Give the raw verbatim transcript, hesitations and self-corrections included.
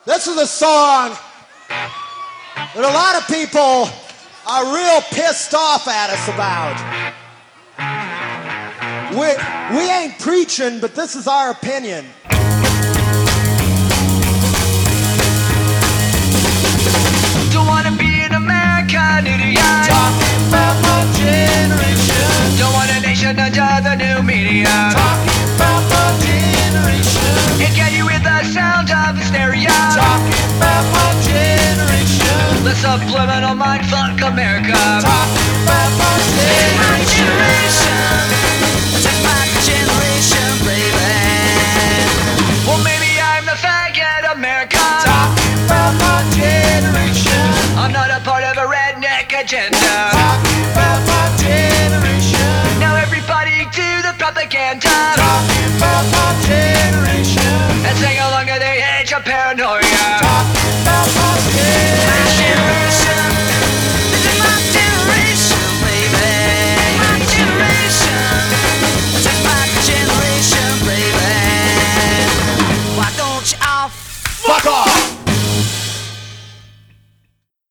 This is a song that a lot of people are real pissed off at us about. We, we ain't preaching, but this is our opinion. Don't wanna be an American idiot. Talking about my generation. Don't want a nation under the new media. Talking about my generation. And can you hear the sound of hysteria? Talking about my generation. The subliminal mindfuck America. Talking about my generation. This is my generation, baby. Well, maybe I'm the faggot America. Talking about my generation. I'm not a part of a redneck agenda. Talking about my generation. Now everybody do the propaganda. Talking about my generation. And sing along to the age of paranoia. Talking about my generation. This is my generation, baby. My generation. This is my generation, baby. Why don't you all Fuck off!